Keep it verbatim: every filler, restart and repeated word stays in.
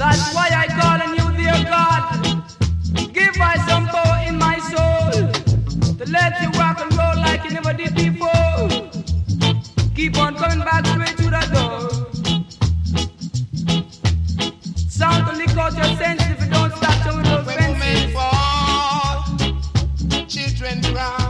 That's why I call on you, dear God. Give I some power in my soul to let you rock and roll like you never did before. Keep on coming back straight to the door. Sound to lick out your senses if you don't stop showing those fences. When women fall, children cry.